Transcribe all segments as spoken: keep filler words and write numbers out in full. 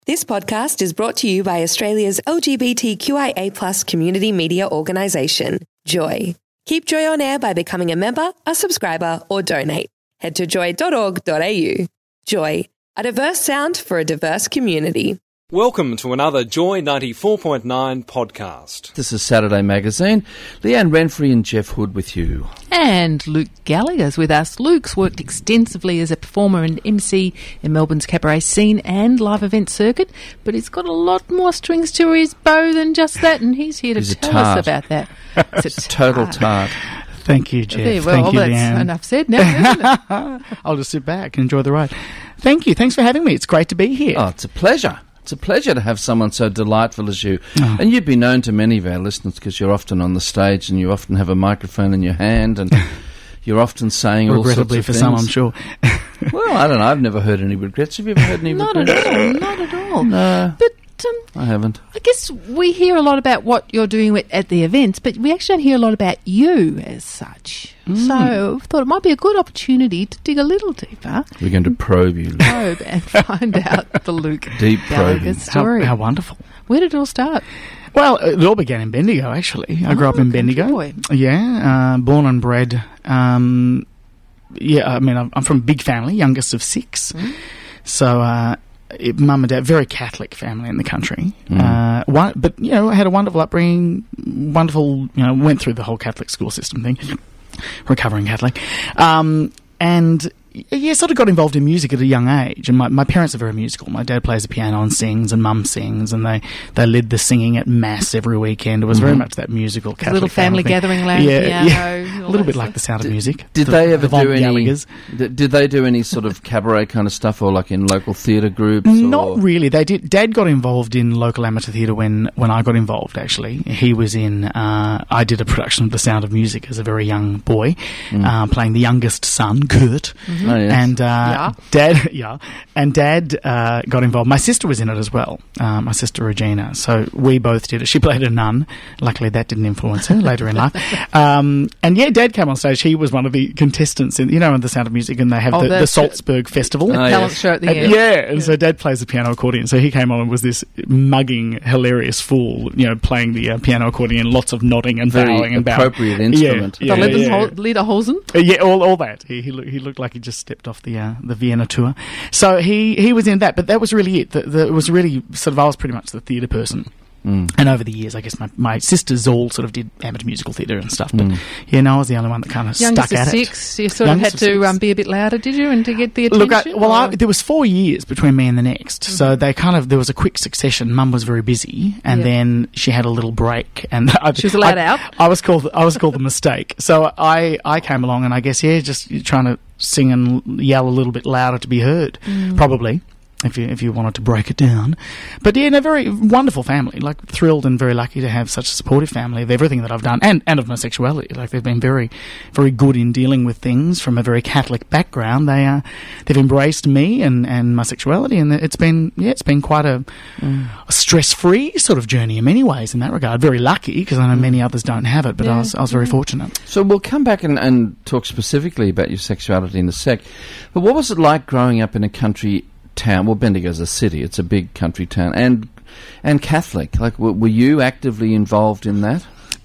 This podcast is brought to you by Australia's L G B T Q I A plus community media organisation, Joy. Keep Joy on air by becoming a member, a subscriber, or donate. Head to joy dot org dot a u. Joy, a diverse sound for a diverse community. Welcome to another Joy ninety-four point nine podcast. This is Saturday Magazine. Leanne Renfrey and Jeff Hood with you. And Luke Gallagher's with us. Luke's worked extensively as a performer and M C in Melbourne's cabaret scene and live event circuit, but he's got a lot more strings to his bow than just that, and he's here to He's tell us about that. It's a Total tart. Thank you, Jeff. Okay, well, Thank you, that's Leanne. enough said now, isn't it? I'll just sit back and enjoy the ride. Thank you. Thanks for having me. It's great to be here. Oh, it's a pleasure. It's a pleasure to have someone so delightful as you. Oh. And you'd be known to many of our listeners because you're often on the stage and you often have a microphone in your hand and you're often saying all sorts of Regrettably for things. some, I'm sure. Well, I don't know. I've never heard any regrets. Have you ever heard any Not regrets? at all, not at all. No, But um, I haven't. I guess we hear a lot about what you're doing with, at the events, but we actually don't hear a lot about you as such. Mm. So I thought it might be a good opportunity to dig a little deeper, We're going to probe you. probe and find out the Luke Deep Gallagher probing. How, story. how wonderful. Where did it all start? Well, it all began in Bendigo, actually. I grew Oh, up in country Bendigo. boy. Yeah, uh, born and bred. Um, yeah, I mean, I'm, I'm from a big family, youngest of six. Mm. So, uh, it, mum and dad, very Catholic family in the country. Mm. Uh, one, but, you know, I had a wonderful upbringing, wonderful, you know, went through the whole Catholic school system thing, recovering Catholic. Um, and, yeah, sort of got involved in music at a young age. And my, my parents are very musical. My dad plays the piano and sings, and mum sings, and they, they led the singing at Mass every weekend. It was very much that musical Catholic A little family thing. gathering lounge, Yeah, piano. yeah. all A little that bit like stuff. The Sound of Music. Did The- they ever the Von do any? Gallaghers. Did, did they do any sort of cabaret kind of stuff, or like in local theatre groups? Not or? really. They did. Dad got involved in local amateur theatre when, when I got involved. Actually, he was in. Uh, I did a production of The Sound of Music as a very young boy, Mm. uh, playing the youngest son, Kurt, Oh, yes. and uh, Yeah. Dad. Yeah, and Dad uh, got involved. My sister was in it as well. Uh, my sister Regina. So we both did it. She played a nun. Luckily, that didn't influence her later in life. Um, and yeah, Dad came on stage. He was one of the contestants in, you know, in The Sound of Music, and they have Oh, the, the that's- Salzburg Festival. Oh, Talent yes. show at the And- end. yeah, and so Dad plays the piano accordion. So he came on and was this mugging, hilarious fool, you know, playing the uh, piano accordion, lots of nodding and Very bowing and bowing. appropriate instrument. Yeah, The yeah, Leder- yeah. Hol- Lederhosen. Uh, yeah, all, all that. He he, look, he looked like he just stepped off the uh, the Vienna tour. So he, he was in that, but that was really it. The, the, it was really sort of, I was pretty much the theatre person. Mm. And over the years, I guess my, my sisters all sort of did amateur musical theatre and stuff. But Mm. yeah, no, I was the only one that kind of Youngest stuck of at six, it. you sort Youngest of of had to six. um, be a bit louder, did you, and to get the attention? Look, I, well, I, or- there was four years between me and the next, so they kind of there was a quick succession. Mum was very busy, and Yeah. then she had a little break, and I, She was allowed I, out? I was called I was called the mistake. So I I came along, and I guess yeah, just trying to sing and yell a little bit louder to be heard, Mm. probably. If you if you wanted to break it down, but yeah, a very wonderful family. Like thrilled and very lucky to have such a supportive family of everything that I've done, and, and of my sexuality. Like they've been very, very good in dealing with things from a very Catholic background. They uh, they've embraced me and, and my sexuality, and it's been yeah, it's been quite a, Mm. a stress free sort of journey in many ways. In that regard, very lucky because I know many others don't have it, but I Yeah. was I was very fortunate. So we'll come back and, and talk specifically about your sexuality in a sec. But what was it like growing up in a country town? Well, Bendigo's a city; it's a big country town, and and Catholic. Like, w- were you actively involved in that?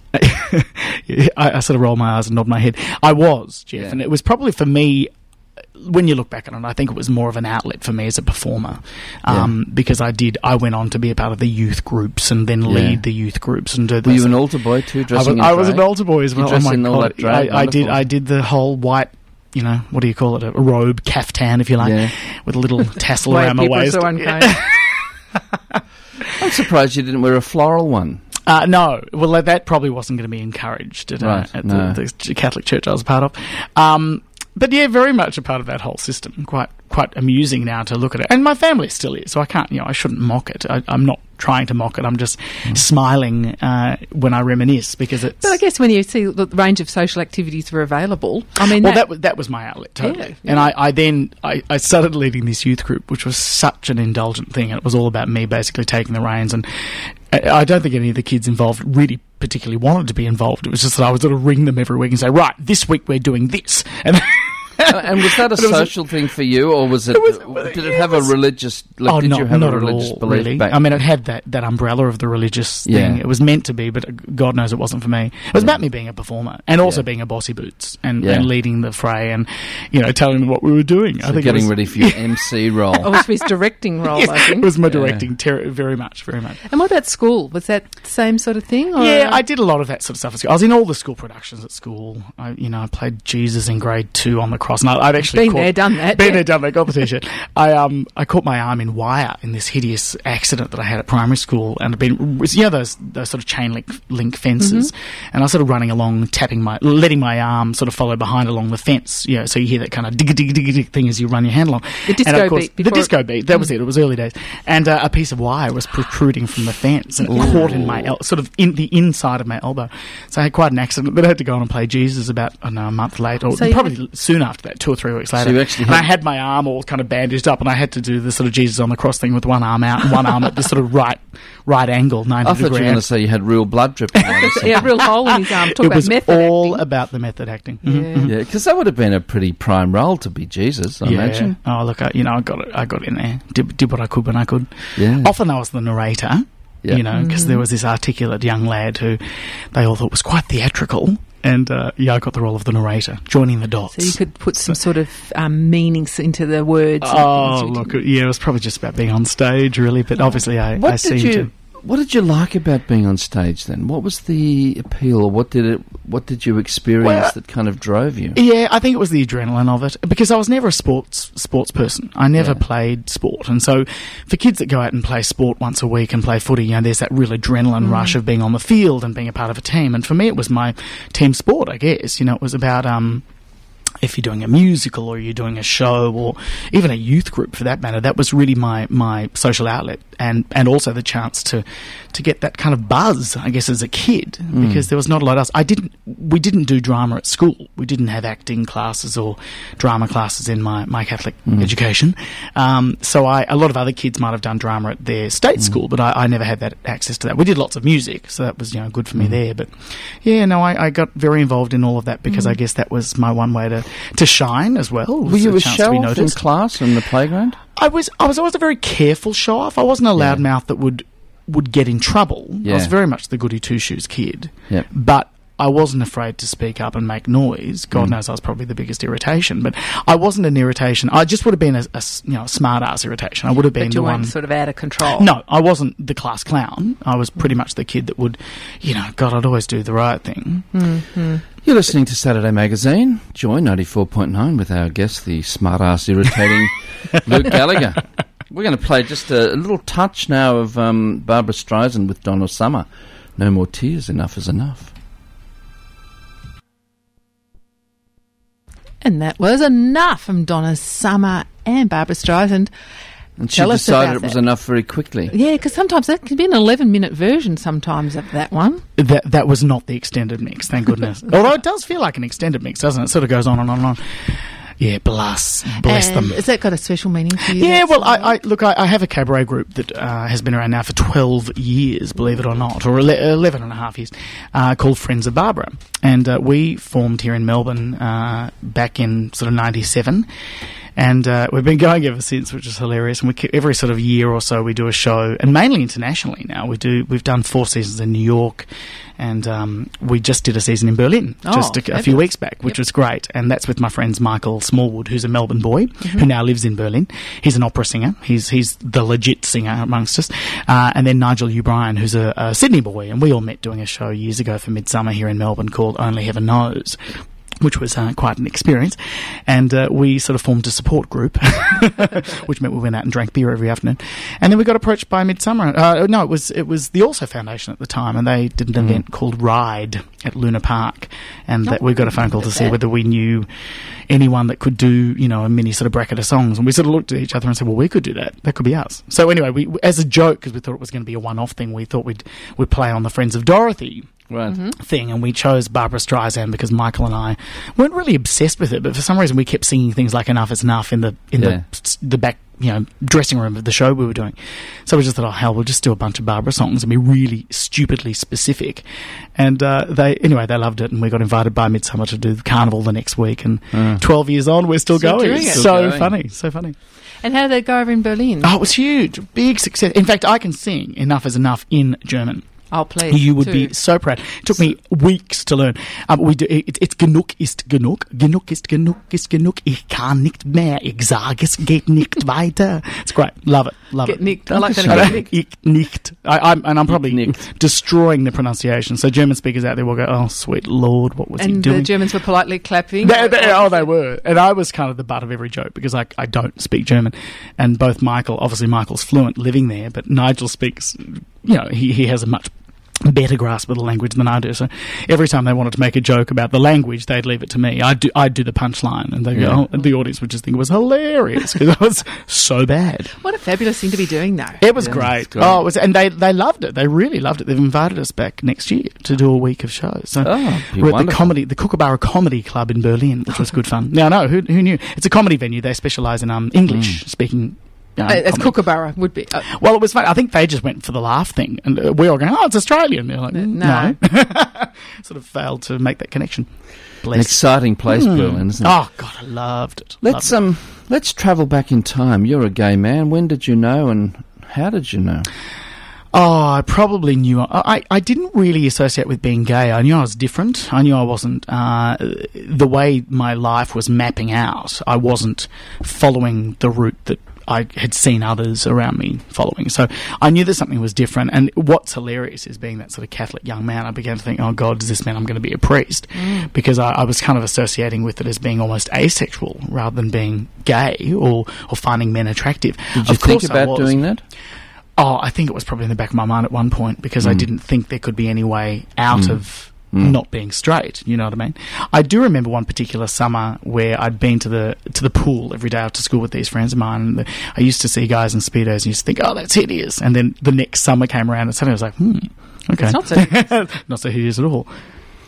I, I sort of roll my eyes and nod my head. I was, Jeff, Yeah. and it was probably for me. When you look back on it, I think it was more of an outlet for me as a performer, um, because I did. I went on to be a part of the youth groups and then Yeah. lead the youth groups and do. Were this. you an altar boy too, I dressing was, in I was an drag? altar boy as You well. Oh dressed my in all God. that drag? I, I did. Wonderful. I did the whole white. You know, what do you call it? A robe, caftan, if you like, Yeah. with a little tassel Way around my people are waist. so unkind. I'm surprised you didn't wear a floral one. Uh, no, well, that- that probably wasn't going to be encouraged at, uh, Right, at no. the, the Catholic church I was a part of. Um, but yeah, very much a part of that whole system. Quite quite amusing now to look at it. And my family still is, so I can't, you know, I shouldn't mock it. I, I'm not trying to mock it. I'm just Mm. smiling uh, when I reminisce because it's... But I guess when you see the range of social activities that are available, I mean, well, that, that was that was my outlet, totally. Yeah, And yeah. I, I then I, I started leading this youth group, which was such an indulgent thing. It was all about me basically taking the reins, and I, I don't think any of the kids involved really particularly wanted to be involved. It was just that I would sort of ring them every week and say, right, this week we're doing this, and Uh, and was that a But it was a- social thing for you, or was it? It was- did it it have was- a religious? Like, oh, did no, you have not a at religious all, belief? really. Back? I mean, it had that, that umbrella of the religious thing. Yeah. It was meant to be, but God knows it wasn't for me. It was about me being a performer and also Yeah. being a bossy boots and, Yeah. and leading the fray and, you know, telling them what we were doing. So I think getting it was, ready for your M C role. Oh, it was his directing role, I Yes, think. it was my Yeah. directing, ter- very much, very much. And what about school? Was that the same sort of thing? Or? Yeah, I did a lot of that sort of stuff at school. I was in all the school productions at school. I, you know, I played Jesus in grade two on the cross, and I, I'd actually Been caught, there, done that. Been yeah. there, done that. Got the t-shirt. I um, I caught my arm in wire in this hideous accident that I had at primary school, and I'd been, you know, those those sort of chain link link fences, Mm-hmm. and I was sort of running along, tapping my, letting my arm sort of follow behind along the fence. You know, so you hear that kind of dig dig dig dig thing as you run your hand along. The disco and of course, beat The before disco it- beat. That was it. It was early days, and uh, a piece of wire was protruding from the fence, and it caught in my el- sort of in the inside of my elbow. So I had quite an accident, but I had to go on and play Jesus about I don't know a month later, or So you probably had- soon after that, two or three weeks later. you actually and had- I had my arm all kind of bandaged up, and I had to do the sort of Jesus on the cross thing with one arm out and one arm at this sort of right right angle, ninety I thought you degree. were going to say you had real blood dripping out or something. Yeah, a real hole in his arm. Talk it about was method all acting. about the method acting. Mhm. Yeah. Yeah, because that would have been a pretty prime role to be Jesus, I Yeah. imagine. Oh, look, I, you know, I got it. I got in there. Did, did what I could when I could. Yeah. Often I was the narrator. Yeah. You know, because there was this articulate young lad who they all thought was quite theatrical. And, uh, yeah, I got the role of the narrator, joining the dots. So you could put some sort of um, meanings into the words. and Oh, things you look, did. yeah, it was probably just about being on stage, really. But obviously I, What I did seemed you to... What did you like about being on stage then? What was the appeal, or what did it? What did you experience Well, that kind of drove you? Yeah, I think it was the adrenaline of it, because I was never a sports sports person. I never Yeah. played sport, and so for kids that go out and play sport once a week and play footy, you know, there's that real adrenaline rush of being on the field and being a part of a team. And for me, it was my team sport, I guess. You know, it was about um, if you're doing a musical or you're doing a show or even a youth group for that matter, that was really my, my social outlet, and, and also the chance to to get that kind of buzz, I guess, as a kid, because there was not a lot else. I didn't we didn't do drama at school. We didn't have acting classes or drama classes in my, my Catholic education. Um, so I a lot of other kids might have done drama at their state school, but I, I never had that access to that. We did lots of music, so that was, you know, good for me there. But yeah, no, I, I got very involved in all of that because I guess that was my one way to to shine as well. Were you a chance to be show off in noticed. class in the playground? I was I was always a very careful show off. I wasn't a loudmouth that would would get in trouble. I was Yeah. very much the goody two shoes kid. Yep. But I wasn't afraid to speak up and make noise. God knows I was probably the biggest irritation, but I wasn't an irritation. I just would have been a, a s- you know smart ass irritation. I would have been But the you weren't one. sort of out of control. No, I wasn't the class clown. I was pretty much the kid that would, you know, God, I'd always do the right thing. You're listening to Saturday Magazine. Joy ninety-four point nine with our guest, the smart-ass, irritating Luke Gallagher. We're going to play just a, a little touch now of um, Barbara Streisand with Donna Summer. No More Tears, Enough is Enough. And that was enough from Donna Summer and Barbara Streisand. And she Tell us decided about it was that. enough very quickly. Yeah, because sometimes that can be an eleven-minute version sometimes of that one. That that was not the extended mix, thank goodness. Although it does feel like an extended mix, doesn't it? It sort of goes on and on and on. Yeah, bless, bless And them. Has that got a special meaning for you? Yeah, that well, song? I, I look, I, I have a cabaret group that uh, has been around now for twelve years, believe it or not, or ele- eleven and a half years, uh, called Friends of Barbara. And uh, we formed here in Melbourne uh, back in sort of ninety-seven. And uh, we've been going ever since, which is hilarious. And we keep, every sort of year or so we do a show, and mainly internationally now. We do. We've done four seasons in New York, and um, we just did a season in Berlin Oh, just a, a few fabulous. weeks back, which Yep. was great. And that's with my friends Michael Smallwood, who's a Melbourne boy who now lives in Berlin. He's an opera singer. He's he's the legit singer amongst us. Uh, and then Nigel O'Brien, who's a, a Sydney boy, and we all met doing a show years ago for Midsummer here in Melbourne called Only Heaven Knows, which was uh, quite an experience. And uh, we sort of formed a support group, which meant we went out and drank beer every afternoon. And then we got approached by Midsummer. Uh, no, it was it was the Also Foundation at the time, and they did an event called Ride at Luna Park. And that we got a phone call to see whether we knew anyone that could do, you know, a mini sort of bracket of songs. And we sort of looked at each other and said, well, we could do that. That could be us. So anyway, we, as a joke, because we thought it was going to be a one-off thing, we thought we'd, we'd play on the Friends of Dorothy Right. thing, and we chose Barbara Streisand because Michael and I weren't really obsessed with it, but for some reason we kept singing things like "Enough is Enough" in the in Yeah. the the back you know, dressing room of the show we were doing. So we just thought, oh, hell, we'll just do a bunch of Barbara songs and be really stupidly specific. And uh, they, anyway, they loved it, and we got invited by Midsummer to do the Carnival the next week. And Mm. twelve years on, we're still, Still going. doing it. So Still going. funny, so funny. And how did they go over in Berlin? Oh, it was huge. Big success. In fact, I can sing Enough is Enough in German. Oh, please. You would too. be so proud. It took me weeks to learn. Um, we do, it, it's genug ist genug. Genug ist genug ist genug. Ich kann nicht mehr. Ich sage, es geht nicht weiter. It's great. Love it. Love Get it. nicked. I like that. Dankeschön. Get nicked. Ich nicht. I, I'm, and I'm probably Nicht. destroying the pronunciation. So German speakers out there will go, oh, sweet Lord, what was he And doing? the Germans were politely clapping. They, they, oh, they were. And I was kind of the butt of every joke because I, I don't speak German. And both Michael, obviously Michael's fluent living there, but Nigel speaks, you know, he, he has a much better grasp of the language than I do. So every time they wanted to make a joke about the language, they'd leave it to me. I'd do, I'd do the punchline, and they go, Yeah. oh, and the audience would just think it was hilarious because it was so bad. What a fabulous thing to be doing, though. It was Yeah, great. it's great. Oh, it was, and they, they loved it. They really loved it. They've invited us back next year to do a week of shows. So Oh, be we're at the wonderful. comedy, the Kookaburra Comedy Club in Berlin, which was good fun. Now, no, who, who knew? It's a comedy venue. They specialise in um, English Mm. speaking. Um, Uh, as comedy. Kookaburra would be. Uh, Well, it was fun. I think they just went for the laugh thing, and uh, we were going, "Oh, it's Australian." They're like, Uh, mm, no. "No," sort of failed to make that connection. An Bless. exciting place, Hmm. Berlin, isn't it? Oh God, I loved it. Let's Loved it. um, let's travel back in time. You're a gay man. When did you know, and how did you know? Oh, I probably knew. I, I, I didn't really associate with being gay. I knew I was different. I knew I wasn't. Uh, the way my life was mapping out, I wasn't following the route that I had seen others around me following. So I knew that something was different. And what's hilarious is being that sort of Catholic young man, I began to think, oh God, does this mean I'm going to be a priest? Mm. Because I, I was kind of associating with it as being almost asexual rather than being gay or, or finding men attractive. Did you Of think course I about was. doing that? Oh, I think it was probably in the back of my mind at one point because I Mm. didn't think there could be any way out Mm. of Mm. not being straight. You know what I mean? I do remember one particular summer where I'd been to the to the pool every day after school with these friends of mine, and the, I used to see guys in speedos and used to think, "Oh, that's hideous." And then the next summer came around, and suddenly I was like, "Hmm, okay, It's not so- not so hideous at all."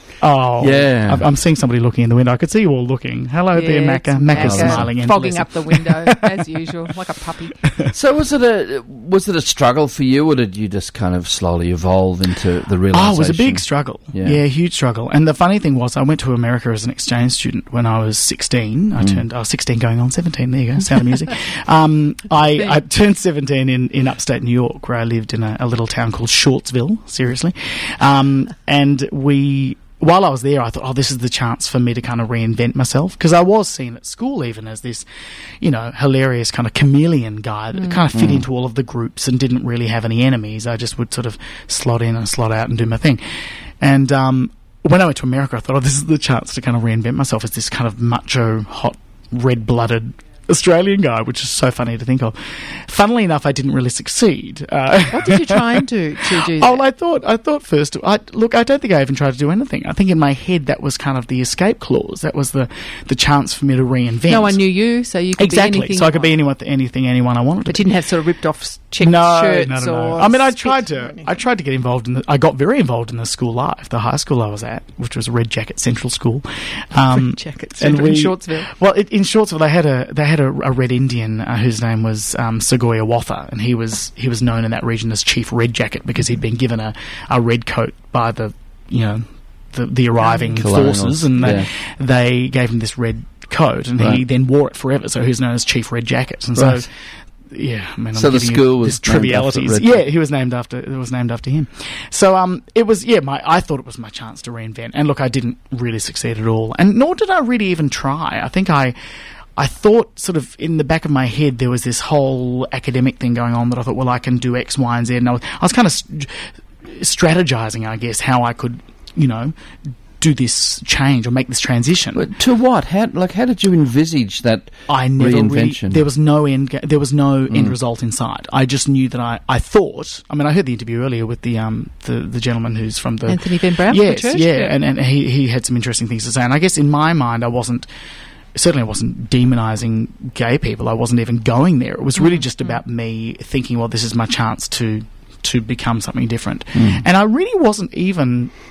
Oh, Yeah. I'm, I'm seeing somebody looking in the window. I could see you all looking. Hello there, Yeah, Macca. it's Macca's Macca. smiling. in. Fogging Bless up the window, as usual, like a puppy. So was it a was it a struggle for you, or did you just kind of slowly evolve into the realization? Oh, it was a big struggle. Yeah. Yeah. huge struggle. And the funny thing was, I went to America as an exchange student when I was sixteen. I Mm. turned, I was sixteen going on seventeen. There you go, Sound of Music. um, I, I turned seventeen in, in upstate New York, where I lived in a, a little town called Shortsville, seriously. Um, and we... While I was there, I thought, oh, this is the chance for me to kind of reinvent myself. Because I was seen at school even as this, you know, hilarious kind of chameleon guy that kind of fit Mm. into all of the groups and didn't really have any enemies. I just would sort of slot in and slot out and do my thing. And um, when I went to America, I thought, oh, this is the chance to kind of reinvent myself as this kind of macho, hot, red-blooded Australian guy, which is so funny to think of. Funnily enough, I didn't really succeed. Uh, What did you try and do to do that? Oh, well, I thought, I thought first, I, look, I don't think I even tried to do anything. I think in my head that was kind of the escape clause. That was the, the chance for me to reinvent. no one knew you, so you could Exactly. be anything. So I you could be want. anyone, anything, anyone I wanted to But be. you didn't have sort of ripped off s- checked No, shirts no, no, no. or I mean, I spit tried or to. anything. I tried to get involved in the. I got very involved in the school life, the high school I was at, which was Red Jacket Central School. Um, Red Jacket Central in Shortsville. Well, it, in Shortsville, they had a they had a, a Red Indian uh, whose name was um, Segoya Watha, and he was he was known in that region as Chief Red Jacket because he'd been given a, a red coat by the you know the the arriving Colonials, forces, and they, yeah. they gave him this red coat, and he Right. then wore it forever. So he was known as Chief Red Jacket, and Right. so. Yeah, I mean, I'm So the giving school you was this named after trivialities. Red Yeah, Jacket. he was named after. It was named after him. So um, it was. Yeah, my I thought it was my chance to reinvent. And look, I didn't really succeed at all, and nor did I really even try. I think I. I thought sort of in the back of my head there was this whole academic thing going on that I thought, well, I can do X, Y, and Z. And I was, I was kind of st- strategizing, I guess, how I could, you know, do this change or make this transition. But to what? How like how did you envisage that I never really, reinvention? there was no end. ga- There was no end Mm. result in sight. I just knew that I, I thought. I mean, I heard the interview earlier with the um the, the gentleman who's from the Anthony Van Brown from the Yes, church? yeah, Yeah. and and he he had some interesting things to say. And I guess in my mind, I wasn't. Certainly, I wasn't demonising gay people. I wasn't even going there. It was really Mm, just mm. about me thinking, well, this is my chance to to become something different. Mm. And I really wasn't even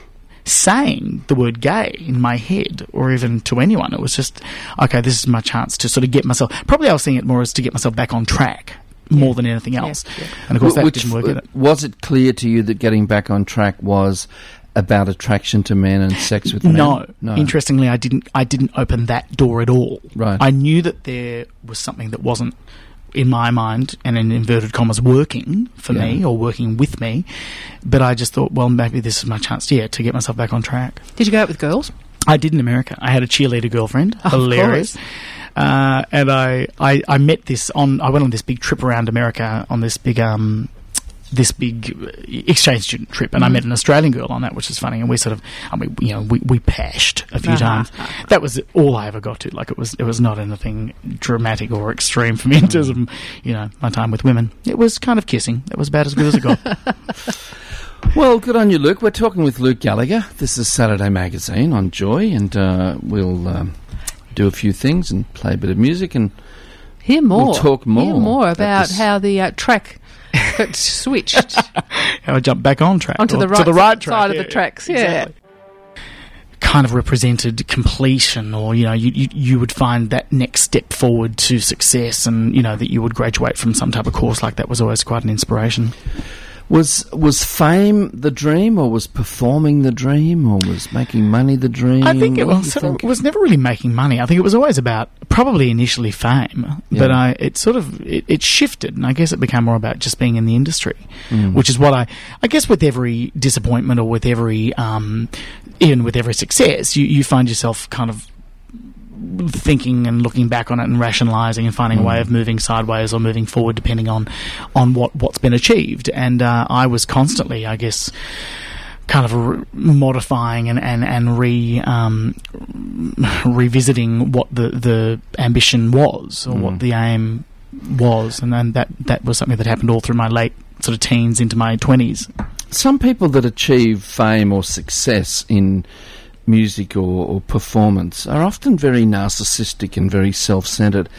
saying the word gay in my head or even to anyone. It was just, okay, this is my chance to sort of get myself, probably I was seeing it more as to get myself back on track more than anything else. Yeah, yeah. And of course that Which, didn't work either. Was it clear to you that getting back on track was about attraction to men and sex with men? No. No. Interestingly, I didn't I didn't open that door at all. Right. I knew that there was something that wasn't, in my mind, and in inverted commas, working for Yeah. me or working with me. But I just thought, well, maybe this is my chance, yeah, to get myself back on track. Did you go out with girls? I did in America. I had a cheerleader girlfriend. Of Hilarious. course. Uh, and I, I, I met this on, I went on this big trip around America on this big, um, this big exchange student trip, and I met an Australian girl on that, which is funny. And we sort of, I mean, you know, we, we pashed a few Uh-huh. times. That was all I ever got to. Like, it was, it was not anything dramatic or extreme for me in terms of, you know, my time with women. It was kind of kissing. That was about as good as it got. Well, good on you, Luke. We're talking with Luke Gallagher. This is Saturday Magazine on Joy, and uh, we'll um, do a few things and play a bit of music, and Hear more. We'll talk more Hear more about about this. how the uh, track got switched How I jumped back on track. onto or the right, to the right track. side yeah, of the tracks. Yeah. exactly. Kind of represented completion, or you know, you, you you would find that next step forward to success, and you know that you would graduate from some type of course like that was always quite an inspiration. Was was fame the dream, or was performing the dream, or was making money the dream? I think it What do was, you sort of- think? it was never really making money. I think it was always about probably initially fame, Yeah. but I it sort of it, it shifted, and I guess it became more about just being in the industry, Mm. which is what I I guess with every disappointment or with every um, even with every success, you you find yourself kind of thinking and looking back on it and rationalising and finding a way of moving sideways or moving forward depending on on what what's been achieved. And uh, I was constantly, I guess, kind of re- modifying and and and re um, revisiting what the the ambition was or Mm. what the aim was, and then that that was something that happened all through my late sort of teens into my twenties. Some people that achieve fame or success in music or, or performance are often very narcissistic and very self-centered.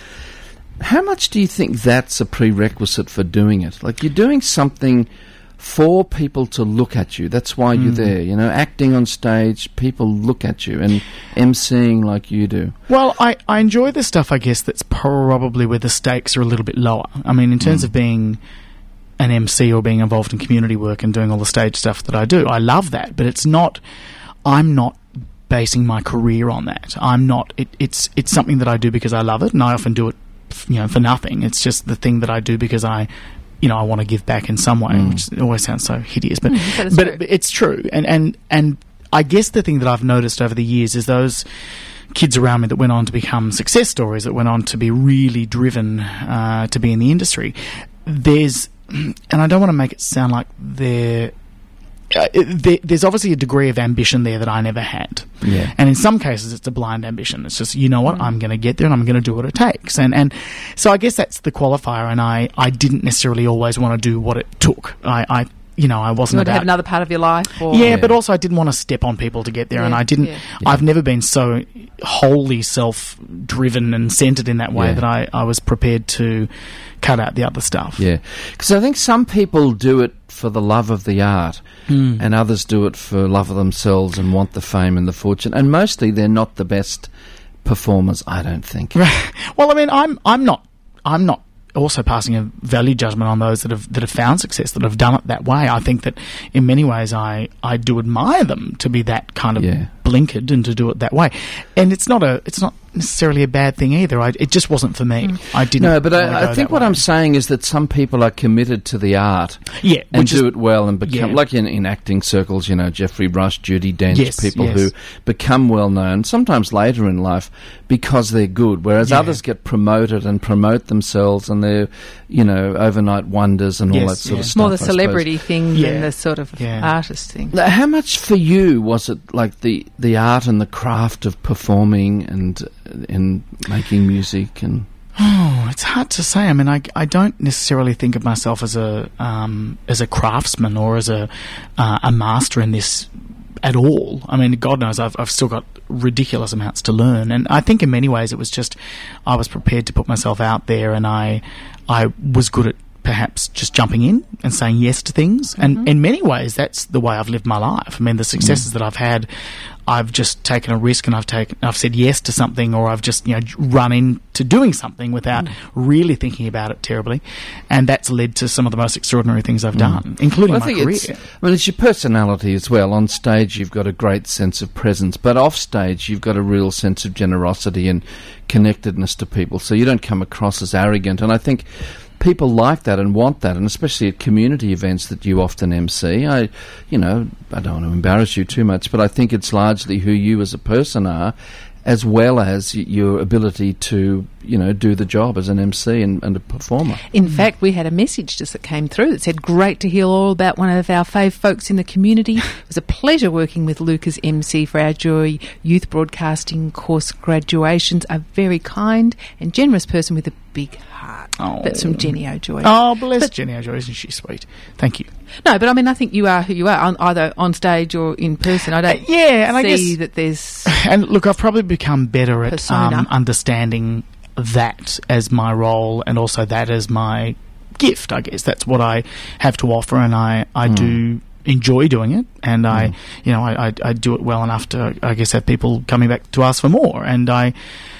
How much do you think that's a prerequisite for doing it? Like, you're doing something for people to look at you. That's why you're there, you know, acting on stage, people look at you, and emceeing like you do. Well, I, I enjoy the stuff, I guess, that's probably where the stakes are a little bit lower. I mean, in terms of being an M C or being involved in community work and doing all the stage stuff that I do, I love that, but it's not, I'm not basing my career on that. I'm not, it, it's it's something that I do because I love it, and I often do it, f- you know, for nothing. It's just the thing that I do because I, you know, I want to give back in some way, Mm. which always sounds so hideous, but Mm, but it's but true. it- it's true. And, and and I guess the thing that I've noticed over the years is those kids around me that went on to become success stories, that went on to be really driven uh, to be in the industry. There's, and I don't want to make it sound like they're. Uh, there, there's obviously a degree of ambition there that I never had. Yeah. And in some cases, it's a blind ambition. It's just, you know what, I'm going to get there and I'm going to do what it takes. And and so I guess that's the qualifier. And I, I didn't necessarily always want to do what it took. I, I you know, I You wasn't want to about... have another part of your life? Or yeah, Yeah. but also I didn't want to step on people to get there, and Yeah, I didn't. yeah. I've never been so wholly self-driven and centered in that way Yeah. that I, I was prepared to cut out the other stuff. Yeah, because I think some people do it for the love of the art, Mm. and others do it for love of themselves and want the fame and the fortune, and mostly they're not the best performers, I don't think. Well, I mean, I'm I'm not I'm not also passing a value judgment on those that have that have found success, that have done it that way. I think that in many ways I, I do admire them to be that kind of Yeah. blinkered and to do it that way. And it's not a it's not necessarily a bad thing either. I, it just wasn't for me. I didn't. No, but wanna I, go I think that what way. I'm saying is that some people are committed to the art yeah, and which do is, it well and become, yeah. like in, in acting circles, you know, Jeffrey Rush, Judi Dench, Yes, people yes. who become well known, sometimes later in life, because they're good, whereas Yeah. others get promoted and promote themselves and they're, you know, overnight wonders and all Yes, that sort yeah. of It's stuff. more the I suppose. celebrity thing Yeah. than the sort of Yeah. artist thing. Now, how much for you was it like the, the art and the craft of performing and and making music and Oh, it's hard to say. I mean, I, I don't necessarily think of myself as a um, as a craftsman or as a uh, a master in this at all. I mean, God knows I've I've still got ridiculous amounts to learn, and I think in many ways it was just I was prepared to put myself out there, and I I was good at perhaps just jumping in and saying yes to things. And Mm-hmm. in many ways, that's the way I've lived my life. I mean, the successes that I've had, I've just taken a risk and I've taken, I've said yes to something, or I've just, you know, run into doing something without Mm. really thinking about it terribly. And that's led to some of the most extraordinary things I've done, including Well, I my think career. it's, I mean, it's your personality as well. On stage, you've got a great sense of presence, but off stage, you've got a real sense of generosity and connectedness to people. So you don't come across as arrogant. And I think people like that and want that, and especially at community events that you often M C. I, you know, I don't want to embarrass you too much, but I think it's largely who you as a person are, as well as y- your ability to, you know, do the job as an M C and, and a performer. In fact, we had a message just that came through that said, great to hear all about one of our fave folks in the community. It was a pleasure working with Luke as M C for our Joy Youth Broadcasting course graduations. A very kind and generous person with a big heart. Oh. That's from Jenny O'Joy. Oh, bless But- Jenny O'Joy, isn't she sweet? Thank you. No, but I mean, I think you are who you are, on, either on stage or in person. I don't Uh, yeah, and I see guess- that there's... And look, I've probably become better at Persona. um, understanding that as my role, and also that as my gift. I guess that's what I have to offer, and I I do enjoy doing it, and I you know I, I I do it well enough to, I guess, have people coming back to ask for more, and I.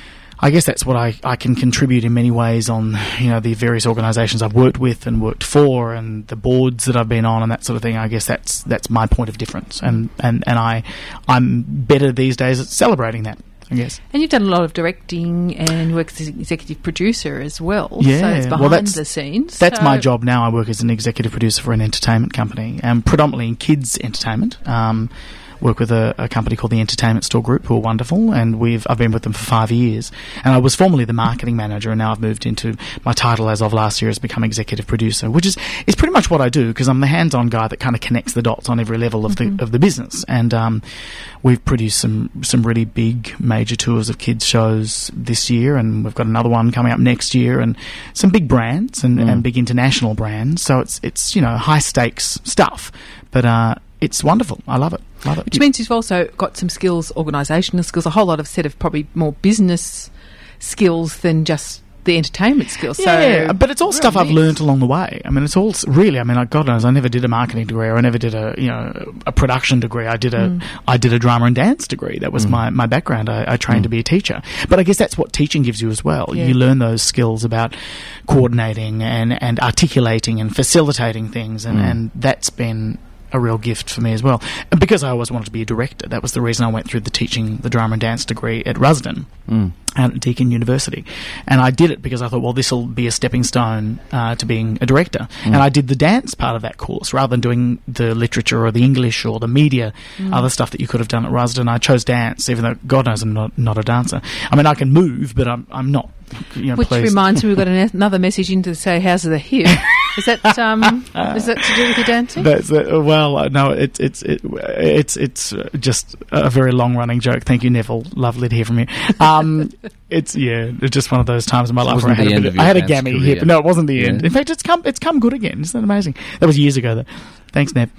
I guess that's what I, I can contribute in many ways on, you know, the various organisations I've worked with and worked for, and the boards that I've been on and that sort of thing. I guess that's that's my point of difference, and, and, and I I'm better these days at celebrating that, I guess. And you've done a lot of directing and work as an executive producer as well. So Yeah, it's well, behind that's- the scenes. That's so my job now. I work as an executive producer for an entertainment company, and predominantly in kids entertainment. Um, work with a, a company called the Entertainment Store Group, who are wonderful, and we've I've been with them for five years. And I was formerly the marketing manager, and now I've moved into my title as of last year has become executive producer, which is is pretty much what I do, because I'm the hands-on guy that kind of connects the dots on every level of the of the business. And um, we've produced some some really big major tours of kids shows this year, and we've got another one coming up next year, and some big brands and, and big international brands. So it's it's you know high stakes stuff, but uh, it's wonderful. I love it. Love it. Which means you've also got some skills, organisational skills, a whole lot of set of probably more business skills than just the entertainment skills. Yeah, so but it's all real stuff I've mix. learnt along the way. I mean, it's all s- really. I mean, like, God knows, I never did a marketing degree, or I never did a you know a production degree. I did a I did a drama and dance degree. That was my, my background. I, I trained to be a teacher. But I guess that's what teaching gives you as well. Yeah. You learn those skills about coordinating and, and articulating and facilitating things, and, and that's been a real gift for me as well. And because I always wanted to be a director, that was the reason I went through the teaching the drama and dance degree at Rusden. Out at Deakin University, and I did it because I thought, well, this will be a stepping stone uh, to being a director. And I did the dance part of that course rather than doing the literature or the English or the media, other stuff that you could have done at Rusden. I chose dance, even though God knows I'm not not a dancer. I mean, I can move, but I'm I'm not. You know, Which pleased. reminds me, we've got an- another message in to say, how's the hip? Is that um, is that to do with your dancing? That's uh, well, uh, no, it's it's it, it's it's uh, just a very long running joke. Thank you, Neville. Lovely to hear from you. Um, it's yeah, it's just one of those times in my So it life where I wasn't had the a, end bit of of, your I had a dance gammy career. hip. No, it wasn't the Yeah. end. In fact, it's come it's come good again. Isn't that amazing? That was years ago, though. Thanks, Nev.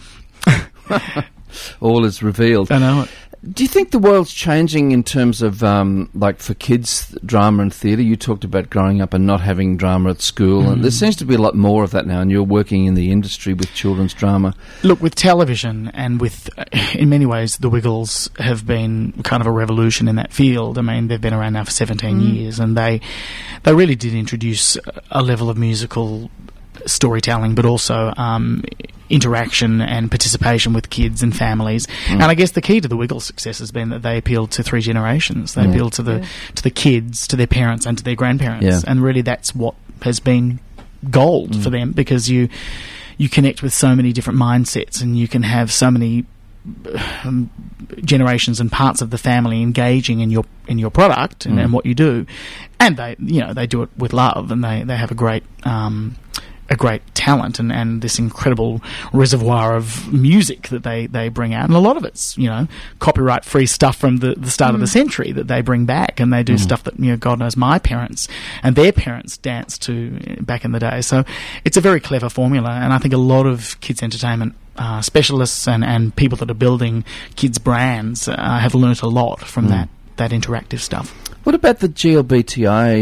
All is revealed. I know it. Do you think the world's changing in terms of, um, like, for kids, drama and theatre? You talked about growing up and not having drama at school, and there seems to be a lot more of that now, and you're working in the industry with children's drama. Look, with television and with, uh, in many ways, the Wiggles have been kind of a revolution in that field. I mean, they've been around now for seventeen years, and they they really did introduce a level of musical storytelling, but also um, interaction and participation with kids and families. And I guess the key to the Wiggles' success has been that they appealed to three generations. They Yeah. appealed to the to the kids, to their parents, and to their grandparents. Yeah. And really, that's what has been gold for them, because you you connect with so many different mindsets, and you can have so many um, generations and parts of the family engaging in your in your product and, and what you do, and they you know they do it with love, and they they have a great um, a great talent and, and this incredible reservoir of music that they, they bring out, and a lot of it's you know copyright free stuff from the, the start of the century that they bring back, and they do stuff that you know God knows my parents and their parents danced to back in the day. So it's a very clever formula, and I think a lot of kids entertainment uh, specialists and, and people that are building kids brands uh, have learnt a lot from that that interactive stuff. What about the G L B T I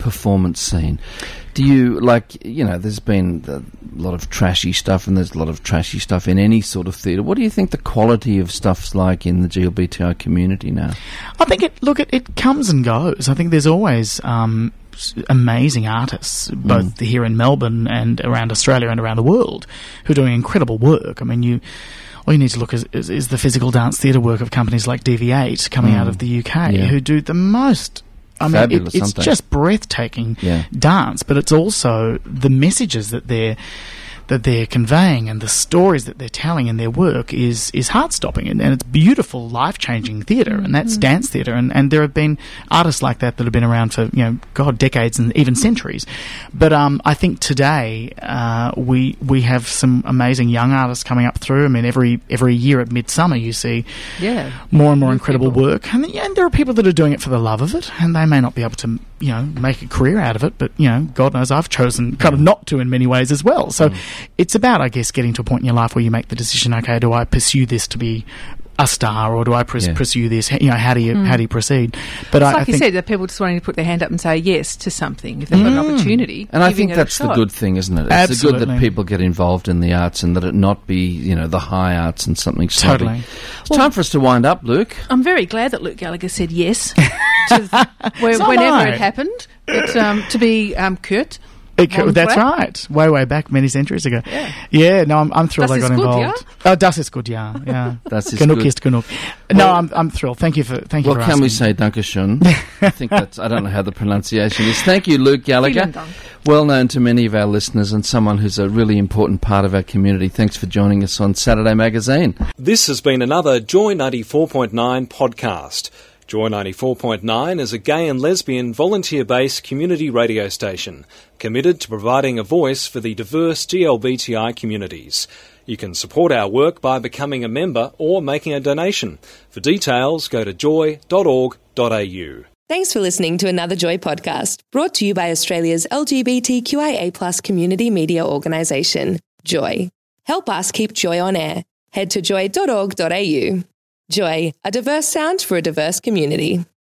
performance scene. Do you, like, you know, there's been a lot of trashy stuff, and there's a lot of trashy stuff in any sort of theatre. What do you think the quality of stuff's like in the L G B T I community now? I think it, look, it, it comes and goes. I think there's always um, amazing artists, both mm. here in Melbourne and around Australia and around the world, who are doing incredible work. I mean, you... all you need to look is, is, is the physical dance theatre work of companies like D V eight coming mm. out of the U K, yeah. who do the most... I mean, Fabulous, it, it's just breathtaking yeah. dance, but it's also the messages that they're that they're conveying and the stories that they're telling in their work is is heart-stopping, and, and it's beautiful, life-changing theatre, and that's mm. dance theatre, and, and there have been artists like that that have been around for, you know, God, decades and even centuries. But um, I think today uh, we we have some amazing young artists coming up through. I mean, every every year at Midsummer you see yeah. more and more New incredible people. work, and, yeah, and there are people that are doing it for the love of it, and they may not be able to, you know, make a career out of it, but, you know, God knows I've chosen kind of not to in many ways as well. So mm. it's about, I guess, getting to a point in your life where you make the decision, okay, do I pursue this to be a star, or do I pres- yeah. pursue this? You know, how do you mm. how do you proceed? But it's I, like I you think said, that people just wanting to put their hand up and say yes to something if they've got Mm. an opportunity. And I giving think it a that's the shot. good thing, isn't it? It's Absolutely. the good that people get involved in the arts, and that it not be, you know, the high arts and something snobby. Totally. It's time for us to wind up, Luke. I'm very glad that Luke Gallagher said yes to where, So whenever am I. it happened. But, um, to be um, Kurt. It co- Long that's way. right. Way, way back, many centuries ago. Yeah. Yeah, no, I'm, I'm thrilled Das I got ist gut, involved. Oh, das ist gut, yeah. yeah. Das ist Genug gut. ist genug. No, I'm, I'm thrilled. Thank you for, thank you Well, for can asking. we say Dankeschön? I think that's, I don't know how the pronunciation is. Thank you, Luke Gallagher. Vielen Dank. Well known to many of our listeners, and someone who's a really important part of our community. Thanks for joining us on Saturday Magazine. This has been another Joy ninety-four point nine podcast. Joy ninety-four point nine is a gay and lesbian volunteer-based community radio station committed to providing a voice for the diverse G L B T I communities. You can support our work by becoming a member or making a donation. For details, go to joy dot org dot a u. Thanks for listening to another Joy podcast, brought to you by Australia's L G B T Q I A plus community media organisation, Joy. Help us keep Joy on air. Head to joy dot org dot a u. Joy, a diverse sound for a diverse community.